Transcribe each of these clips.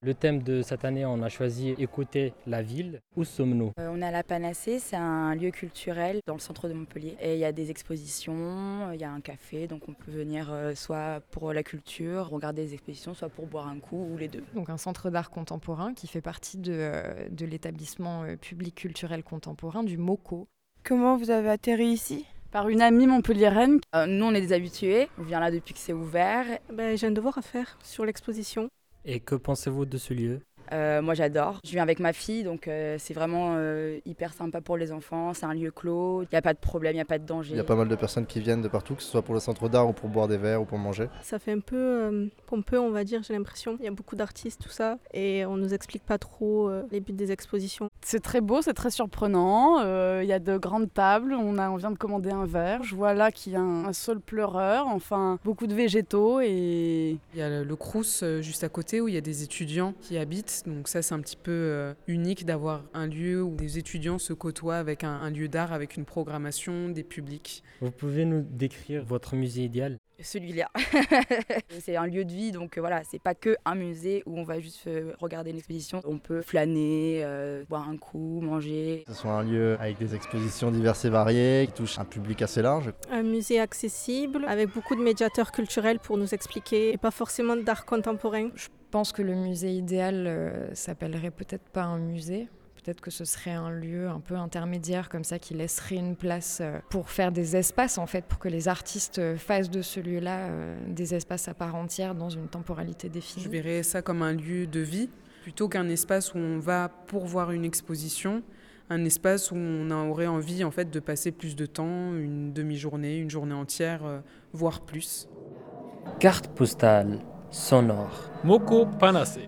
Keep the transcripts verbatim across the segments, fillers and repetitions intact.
Le thème de cette année, on a choisi écouter la ville. Où sommes-nous? Euh, on est à la Panacée, c'est un lieu culturel dans le centre de Montpellier. Et il y a des expositions, il y a un café, donc on peut venir euh, soit pour la culture, regarder des expositions, soit pour boire un coup ou les deux. Donc un centre d'art contemporain qui fait partie de, euh, de l'établissement euh, public culturel contemporain du MOCO. Comment vous avez atterri ici? Par une amie montpelliéraine. Euh, nous, on est des habitués, on vient là depuis que c'est ouvert. Ben, j'ai un devoir à faire sur l'exposition. Et que pensez-vous de ce lieu? Euh, moi j'adore, je viens avec ma fille donc euh, c'est vraiment euh, hyper sympa pour les enfants, c'est un lieu clos, il n'y a pas de problème, il n'y a pas de danger. Il y a pas mal de personnes qui viennent de partout, que ce soit pour le centre d'art ou pour boire des verres ou pour manger. Ça fait un peu euh, pompeux on va dire, j'ai l'impression. Il y a beaucoup d'artistes, tout ça, et on nous explique pas trop euh, les buts des expositions. C'est très beau, c'est très surprenant, euh, il y a de grandes tables, on, a, on vient de commander un verre, je vois là qu'il y a un, un saule pleureur, enfin beaucoup de végétaux et... Il y a le, le Crous juste à côté où il y a des étudiants qui habitent. Donc ça, c'est un petit peu euh, unique d'avoir un lieu où des étudiants se côtoient avec un, un lieu d'art, avec une programmation, des publics. Vous pouvez nous décrire votre musée idéal? Celui-là. C'est un lieu de vie, donc euh, voilà, c'est pas que un musée où on va juste euh, regarder une exposition. On peut flâner, euh, boire un coup, manger. Que ce soit un lieu avec des expositions diverses et variées, qui touchent un public assez large. Un musée accessible, avec beaucoup de médiateurs culturels pour nous expliquer, et pas forcément d'art contemporain. Je pense que le musée idéal euh, s'appellerait peut-être pas un musée. Peut-être que ce serait un lieu un peu intermédiaire comme ça qui laisserait une place pour faire des espaces en fait, pour que les artistes fassent de ce lieu-là euh, des espaces à part entière dans une temporalité définie. Je verrais ça comme un lieu de vie plutôt qu'un espace où on va pour voir une exposition, un espace où on aurait envie en fait de passer plus de temps, une demi-journée, une journée entière, euh, voire plus. Carte postale sonore. Moko Panacée.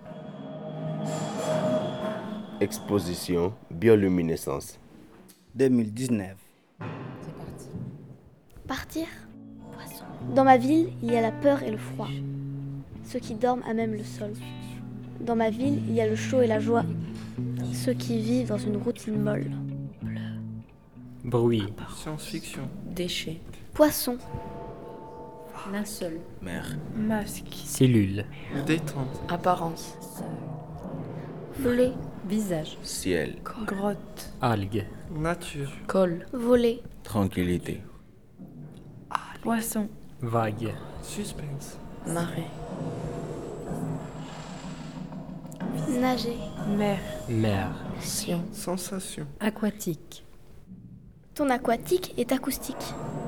Exposition bioluminescence. deux mille dix-neuf. C'est parti. Partir. Poisson. Dans ma ville, il y a la peur et le froid. Ceux qui dorment à même le sol. Dans ma ville, il y a le chaud et la joie. Ceux qui vivent dans une routine molle. Bruit. Science-fiction. Déchets. Poisson. Linceul. Mer. Masque. Cellule. Détente. Apparence. Bleu. Visage. Ciel. Grotte. Algues. Nature. Col. Voler. Tranquillité. Poisson. Vague. Suspense. Marée. Nager. Mer. Mer. Science. Sensation. Aquatique. Ton aquatique est acoustique.